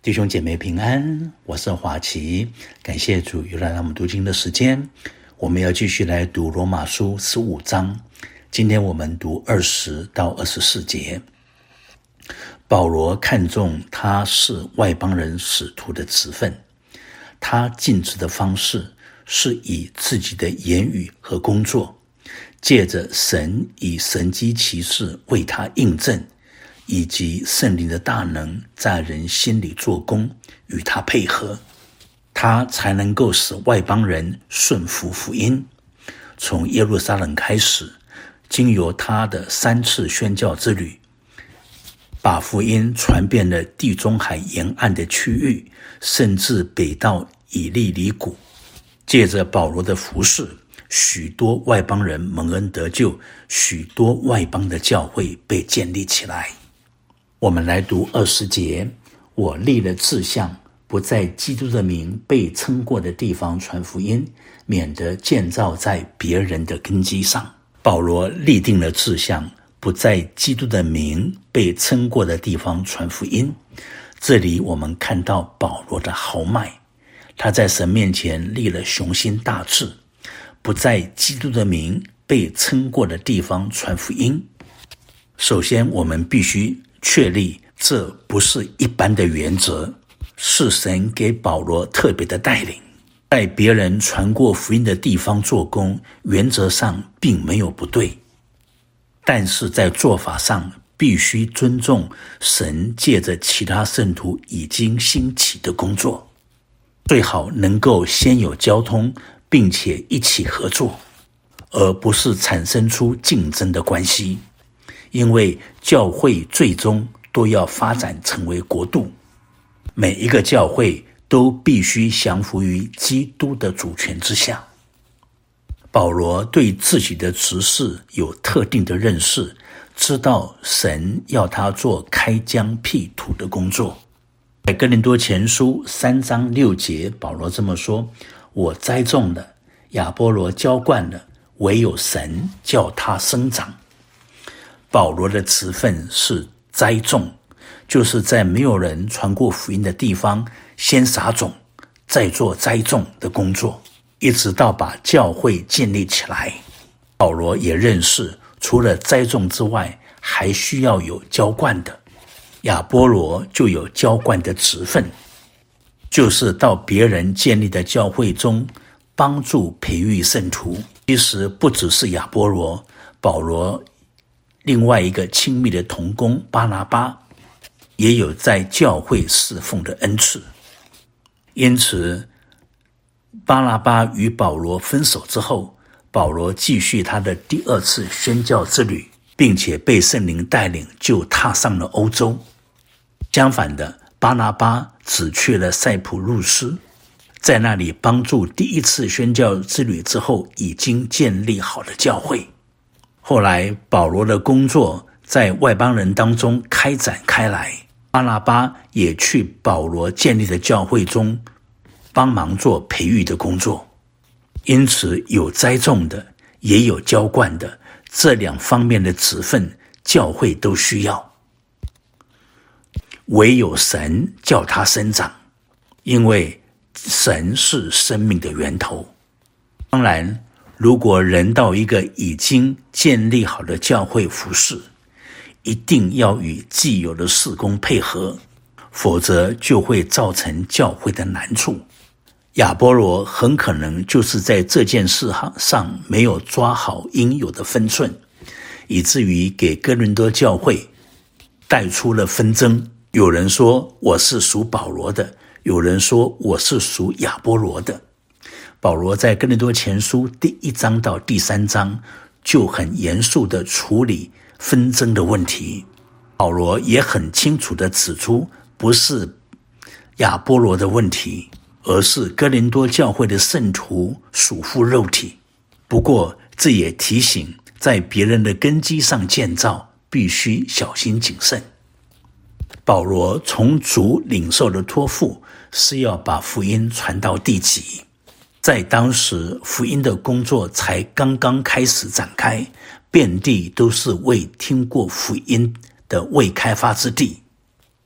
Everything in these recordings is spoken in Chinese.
弟兄姐妹平安，我是华奇，感谢主又来到我们读经的时间。我们要继续来读罗马书15章，今天我们读20到24节。保罗看重他是外邦人使徒的职分，他尽职的方式是以自己的言语和工作，借着神以神迹奇事为他印证，以及圣灵的大能在人心里做工，与他配合，他才能够使外邦人顺服福音。从耶路撒冷开始，经由他的3次宣教之旅，把福音传遍了地中海沿岸的区域，甚至北到以利里谷。借着保罗的服事，许多外邦人蒙恩得救，许多外邦的教会被建立起来。我们来读20节，我立了志向，不在基督的名被称过的地方传福音，免得建造在别人的根基上。保罗立定了志向，不在基督的名被称过的地方传福音。这里我们看到保罗的豪迈，他在神面前立了雄心大志，不在基督的名被称过的地方传福音。首先我们必须确立，这不是一般的原则，是神给保罗特别的带领。在别人传过福音的地方做工，原则上并没有不对，但是在做法上必须尊重神借着其他圣徒已经兴起的工作，最好能够先有交通，并且一起合作，而不是产生出竞争的关系。因为教会最终都要发展成为国度，每一个教会都必须降服于基督的主权之下。保罗对自己的职事有特定的认识，知道神要他做开疆辟土的工作。在哥林多前书3章6节，保罗这么说：我栽种了，亚波罗浇灌了，唯有神叫他生长。保罗的职分是栽种，就是在没有人传过福音的地方先撒种，再做栽种的工作，一直到把教会建立起来。保罗也认识，除了栽种之外，还需要有浇灌的。亚波罗就有浇灌的职分，就是到别人建立的教会中帮助培育圣徒。其实不只是亚波罗，保罗另外一个亲密的同工巴拿巴也有在教会侍奉的恩赐。因此巴拿巴与保罗分手之后，保罗继续他的第2次宣教之旅，并且被圣灵带领，就踏上了欧洲。相反的，巴拿巴只去了塞浦路斯，在那里帮助第1次宣教之旅之后已经建立好了教会。后来保罗的工作在外邦人当中开展开来，巴拿巴也去保罗建立的教会中帮忙做培育的工作。因此有栽种的，也有浇灌的，这2方面的职分教会都需要。唯有神叫他生长，因为神是生命的源头。当然，如果人到一个已经建立好的教会服事，一定要与既有的事工配合，否则就会造成教会的难处。亚波罗很可能就是在这件事上没有抓好应有的分寸，以至于给哥林多教会带出了纷争。有人说我是属保罗的，有人说我是属亚波罗的。保罗在哥林多前书第1章到第3章就很严肃地处理纷争的问题。保罗也很清楚地指出，不是亚波罗的问题，而是哥林多教会的圣徒属乎肉体。不过这也提醒，在别人的根基上建造必须小心谨慎。保罗从主领受的托付是要把福音传到地极，在当时福音的工作才刚刚开始展开，遍地都是未听过福音的未开发之地。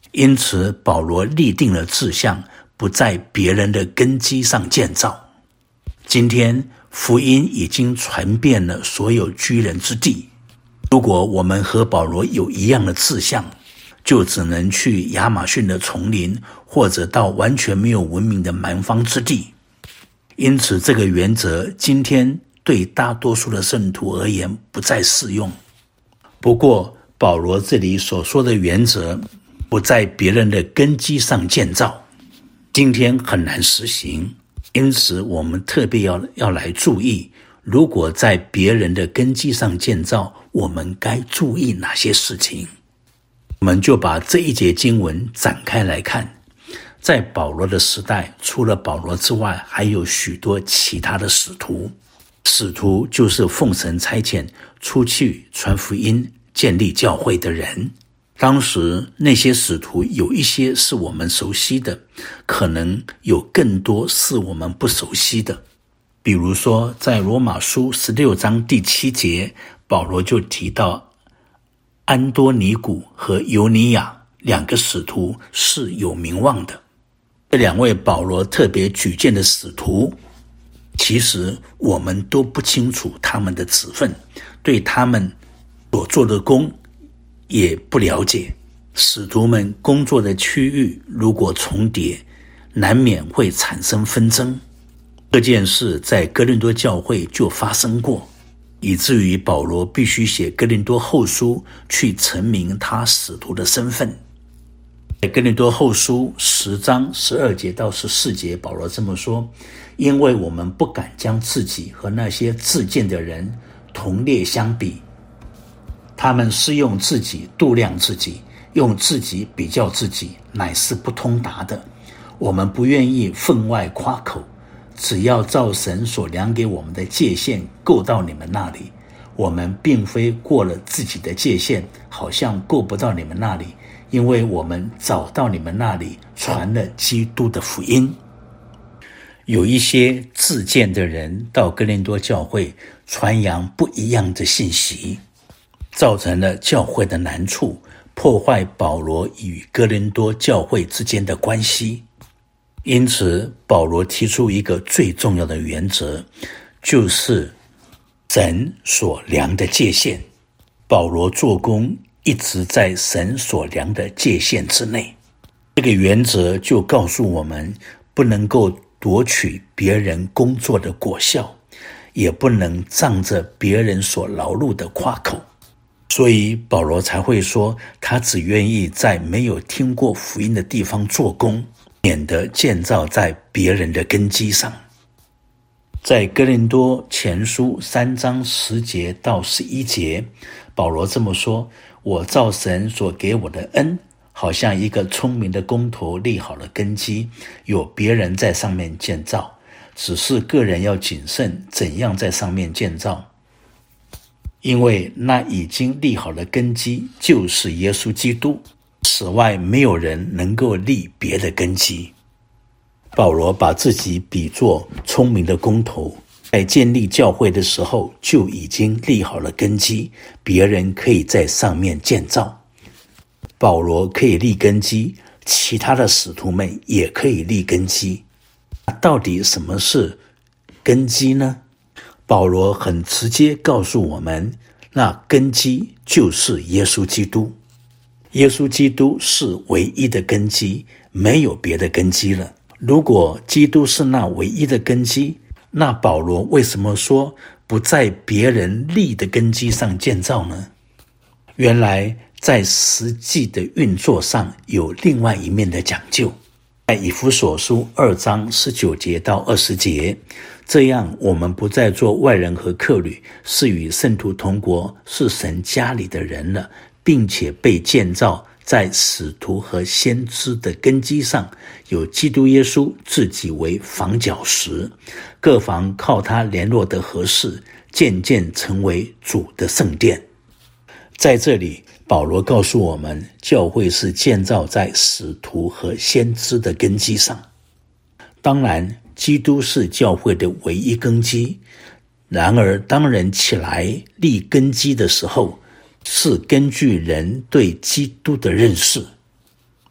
因此保罗立定了志向，不在别人的根基上建造。今天福音已经传遍了所有居人之地，如果我们和保罗有一样的志向，就只能去亚马逊的丛林，或者到完全没有文明的蛮荒之地。因此这个原则今天对大多数的圣徒而言不再适用。不过保罗这里所说的原则不在别人的根基上建造，今天很难实行。因此我们特别要来注意，如果在别人的根基上建造，我们该注意哪些事情。我们就把这一节经文展开来看。在保罗的时代，除了保罗之外，还有许多其他的使徒。使徒就是奉神差遣出去传福音、建立教会的人。当时那些使徒有一些是我们熟悉的，可能有更多是我们不熟悉的。比如说在罗马书16章第7节，保罗就提到安多尼古和尤尼亚两个使徒是有名望的。这两位保罗特别举荐的使徒，其实我们都不清楚他们的职分，对他们所做的工也不了解。使徒们工作的区域如果重叠，难免会产生纷争。这件事在哥林多教会就发生过，以至于保罗必须写哥林多后书去陈明他使徒的身份。在哥林多后书10章12节到14节，保罗这么说：因为我们不敢将自己和那些自荐的人同列相比，他们是用自己度量自己，用自己比较自己，乃是不通达的。我们不愿意分外夸口，只要照神所量给我们的界限够到你们那里。我们并非过了自己的界限，好像够不到你们那里，因为我们早到你们那里传了基督的福音。有一些自荐的人到哥林多教会传扬不一样的信息，造成了教会的难处，破坏保罗与哥林多教会之间的关系。因此保罗提出一个最重要的原则，就是神所量的界限。保罗做工一直在神所量的界限之内。这个原则就告诉我们，不能够夺取别人工作的果效，也不能仗着别人所劳碌的夸口。所以保罗才会说，他只愿意在没有听过福音的地方做工，免得建造在别人的根基上。在哥林多前书3章10节到11节，保罗这么说：我照神所给我的恩，好像一个聪明的工头立好了根基，有别人在上面建造，只是个人要谨慎怎样在上面建造。因为那已经立好了根基就是耶稣基督，此外没有人能够立别的根基。保罗把自己比作聪明的工头，在建立教会的时候就已经立好了根基，别人可以在上面建造。保罗可以立根基，其他的使徒们也可以立根基。到底什么是根基呢？保罗很直接告诉我们，那根基就是耶稣基督。耶稣基督是唯一的根基，没有别的根基了。如果基督是那唯一的根基，那保罗为什么说不在别人立的根基上建造呢？原来在实际的运作上有另外一面的讲究。在以弗所书2章19节到20节，这样我们不再做外人和客旅，是与圣徒同国，是神家里的人了，并且被建造在使徒和先知的根基上，有基督耶稣自己为房角石，各房靠他联络得合适，渐渐成为主的圣殿。在这里保罗告诉我们，教会是建造在使徒和先知的根基上。当然基督是教会的唯一根基，然而当人起来立根基的时候，是根据人对基督的认识。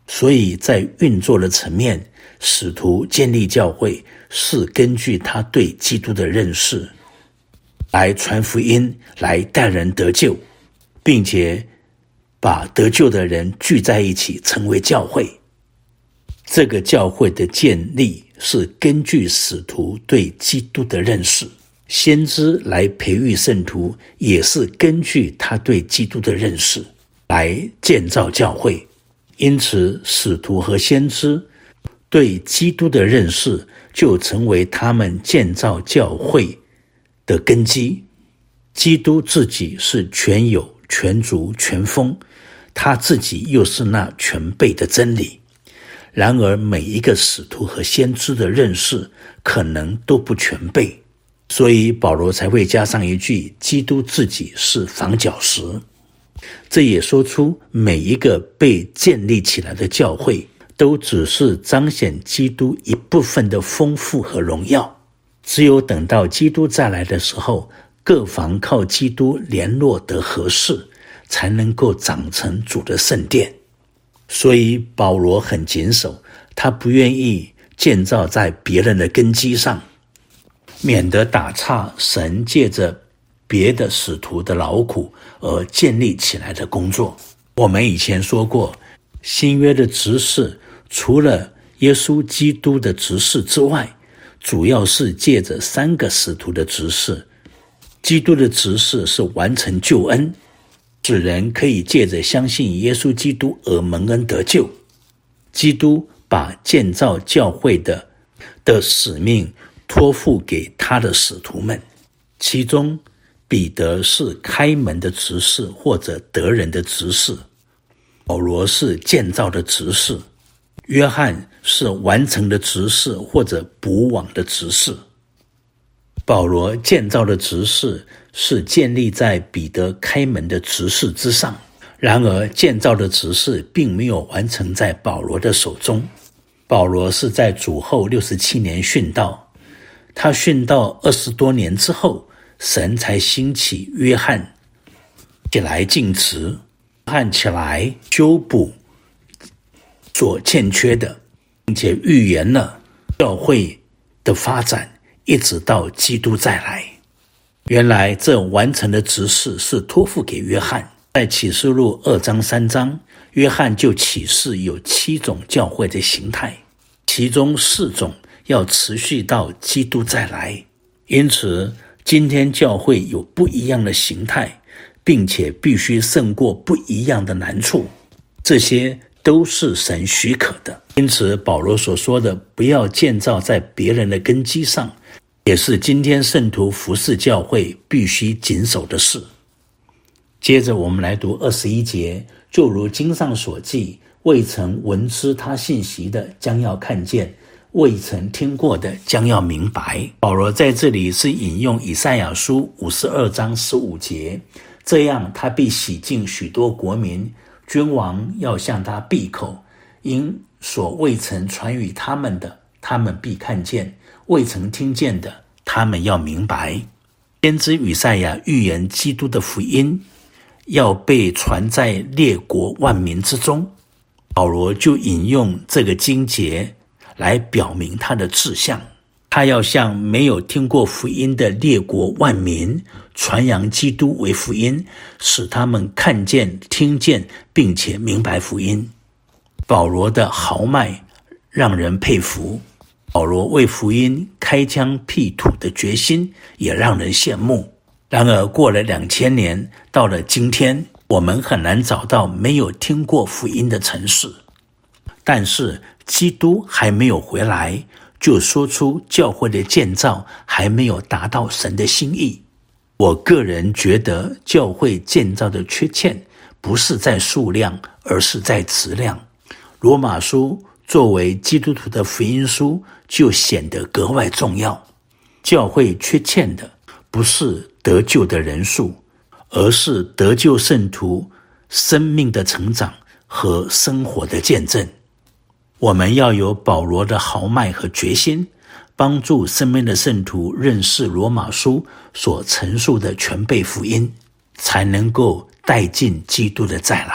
所以在运作的层面，使徒建立教会是根据他对基督的认识来传福音，来带人得救，并且把得救的人聚在一起成为教会。这个教会的建立是根据使徒对基督的认识，先知来培育圣徒也是根据他对基督的认识来建造教会。因此使徒和先知对基督的认识就成为他们建造教会的根基。基督自己是全有、全足、全丰，他自己又是那全备的真理。然而每一个使徒和先知的认识可能都不全备，所以保罗才会加上一句，基督自己是房角石。这也说出每一个被建立起来的教会都只是彰显基督一部分的丰富和荣耀。只有等到基督再来的时候，各房靠基督联络得合适，才能够长成主的圣殿。所以保罗很谨守，他不愿意建造在别人的根基上，免得打岔神借着别的使徒的劳苦而建立起来的工作。我们以前说过，新约的执事除了耶稣基督的执事之外，主要是借着3个使徒的执事。基督的执事是完成救恩，使人可以借着相信耶稣基督而蒙恩得救。基督把建造教会的使命托付给他的使徒们，其中彼得是开门的执事或者得人的执事，保罗是建造的执事，约翰是完成的执事或者补网的执事。保罗建造的执事是建立在彼得开门的执事之上，然而建造的执事并没有完成在保罗的手中。保罗是在主后67年殉道，他殉道20多年之后，神才兴起约翰起来尽职，约翰起来修补所欠缺的，并且预言了教会的发展，一直到基督再来。原来这完成的职事是托付给约翰，在启示录2章3章，约翰就启示有7种教会的形态，其中4种要持续到基督再来。因此今天教会有不一样的形态，并且必须胜过不一样的难处，这些都是神许可的。因此保罗所说的不要建造在别人的根基上，也是今天圣徒服侍教会必须谨守的事。接着我们来读21节，就如经上所记，未曾闻知他信息的将要看见，未曾听过的将要明白。保罗在这里是引用以赛亚书52章15节，这样他必洗净许多国民，君王要向他闭口，因所未曾传与他们的，他们必看见，未曾听见的，他们要明白。先知以赛亚预言基督的福音要被传在列国万民之中，保罗就引用这个经节来表明他的志向，他要向没有听过福音的列国万民传扬基督为福音，使他们看见、听见并且明白福音。保罗的豪迈让人佩服，保罗为福音开疆辟土的决心也让人羡慕。然而过了2000年，到了今天，我们很难找到没有听过福音的城市。但是基督还没有回来，就说出教会的建造还没有达到神的心意。我个人觉得教会建造的缺欠不是在数量，而是在质量。罗马书作为基督徒的福音书就显得格外重要。教会缺欠的不是得救的人数，而是得救圣徒生命的成长和生活的见证。我们要有保罗的豪迈和决心，帮助身边的圣徒认识罗马书所陈述的全备福音，才能够带进基督的再来。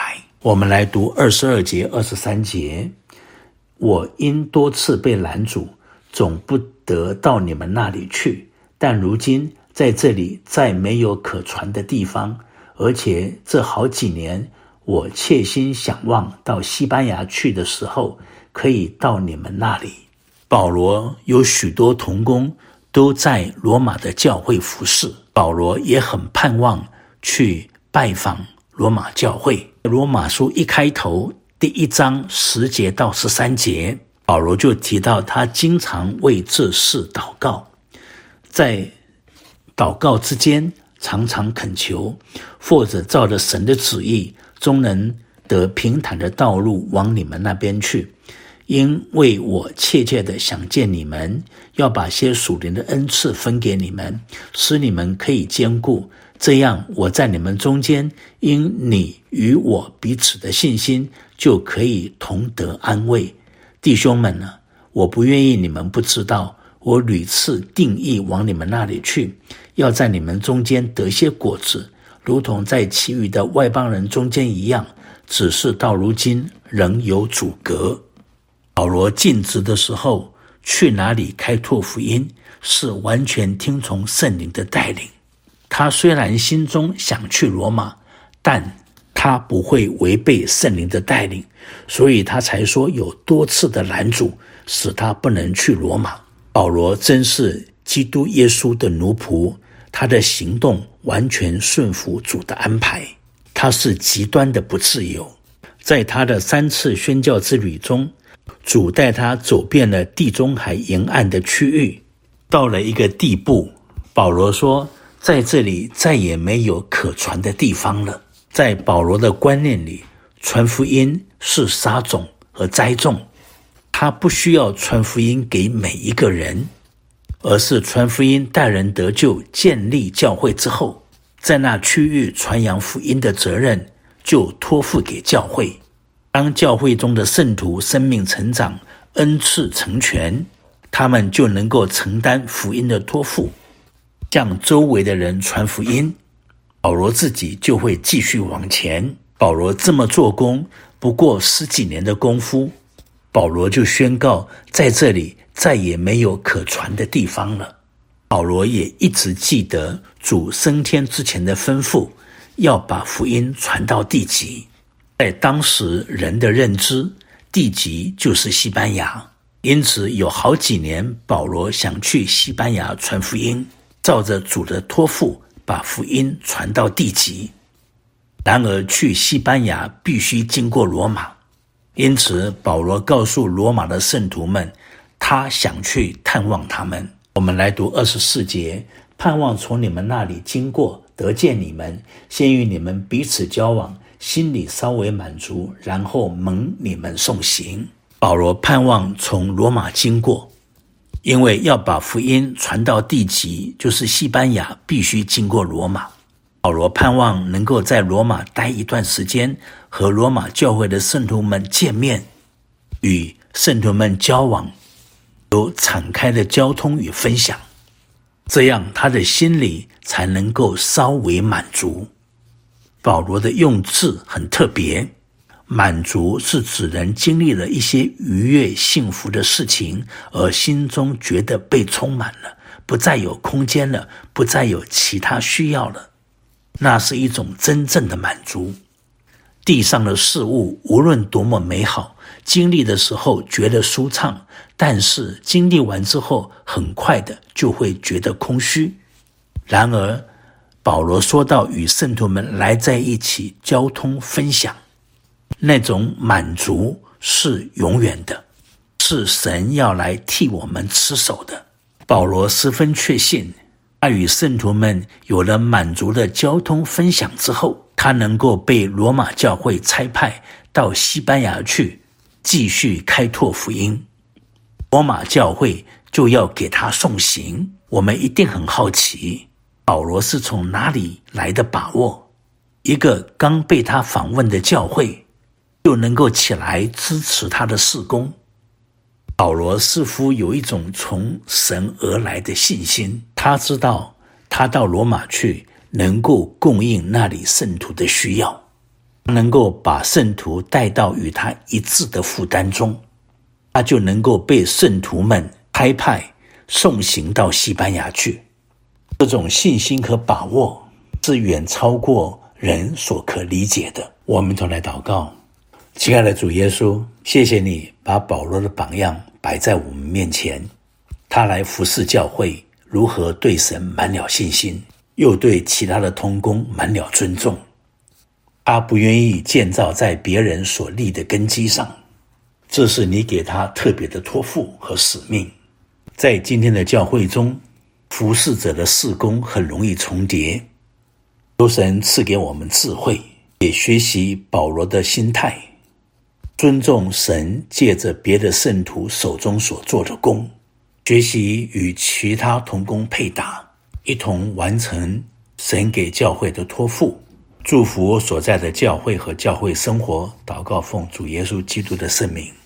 我们来读22节、23节。我因多次被拦阻，总不得到你们那里去，但如今在这里再没有可传的地方，而且这好几年我切心想望到西班牙去的时候，可以到你们那里。保罗有许多同工都在罗马的教会服侍，保罗也很盼望去拜访罗马教会。罗马书一开头第1章10节到13节，保罗就提到他经常为这事祷告，在祷告之间常常恳求，或者照着神的旨意，终能得平坦的道路往你们那边去。因为我切切的想见你们，要把些属灵的恩赐分给你们，使你们可以坚固，这样我在你们中间，因你与我彼此的信心，就可以同得安慰。弟兄们呢，我不愿意你们不知道，我屡次定义往你们那里去，要在你们中间得些果子，如同在其余的外邦人中间一样，只是到如今仍有阻隔。保罗尽职的时候，去哪里开拓福音，是完全听从圣灵的带领。他虽然心中想去罗马，但他不会违背圣灵的带领，所以他才说有多次的拦阻，使他不能去罗马。保罗真是基督耶稣的奴仆，他的行动完全顺服主的安排，他是极端的不自由。在他的3次宣教之旅中，主带他走遍了地中海沿岸的区域，到了一个地步，保罗说，在这里再也没有可传的地方了。在保罗的观念里，传福音是撒种和栽种，他不需要传福音给每一个人，而是传福音带人得救，建立教会之后，在那区域传扬福音的责任就托付给教会。当教会中的圣徒生命成长，恩赐成全，他们就能够承担福音的托付，向周围的人传福音。保罗自己就会继续往前。保罗这么做工，不过10几年的功夫，保罗就宣告，在这里再也没有可传的地方了。保罗也一直记得主升天之前的吩咐，要把福音传到地极。在当时人的认知，地极就是西班牙，因此有好几年保罗想去西班牙传福音，照着主的托付把福音传到地极。然而去西班牙必须经过罗马，因此保罗告诉罗马的圣徒们，他想去探望他们。我们来读24节，盼望从你们那里经过，得见你们，先与你们彼此交往，心里稍微满足，然后蒙你们送行。保罗盼望从罗马经过，因为要把福音传到地极，就是西班牙，必须经过罗马。保罗盼望能够在罗马待一段时间，和罗马教会的圣徒们见面，与圣徒们交往，有敞开的交通与分享，这样他的心里才能够稍微满足。保罗的用字很特别，满足是指人经历了一些愉悦幸福的事情，而心中觉得被充满了，不再有空间了，不再有其他需要了，那是一种真正的满足。地上的事物无论多么美好，经历的时候觉得舒畅，但是经历完之后很快的就会觉得空虚。然而保罗说到与圣徒们来在一起交通分享，那种满足是永远的，是神要来替我们持守的。保罗十分确信，他与圣徒们有了满足的交通分享之后，他能够被罗马教会差派到西班牙去，继续开拓福音。罗马教会就要给他送行。我们一定很好奇，保罗是从哪里来的把握？一个刚被他访问的教会就能够起来支持他的事工。保罗似乎有一种从神而来的信心，他知道他到罗马去能够供应那里圣徒的需要。 能够把圣徒带到与他一致的负担中，他就能够被圣徒们差派送行到西班牙去。这种信心和把握是远超过人所可理解的。我们同来祷告。亲爱的主耶稣，谢谢你把保罗的榜样摆在我们面前，他来服侍教会，如何对神满了信心，又对其他的同工满了尊重。他不愿意建造在别人所立的根基上，这是你给他特别的托付和使命。在今天的教会中，服侍者的事工很容易重叠，求神赐给我们智慧，也学习保罗的心态，尊重神借着别的圣徒手中所做的工，学习与其他同工配搭，一同完成神给教会的托付。祝福所在的教会和教会生活，祷告奉主耶稣基督的圣名。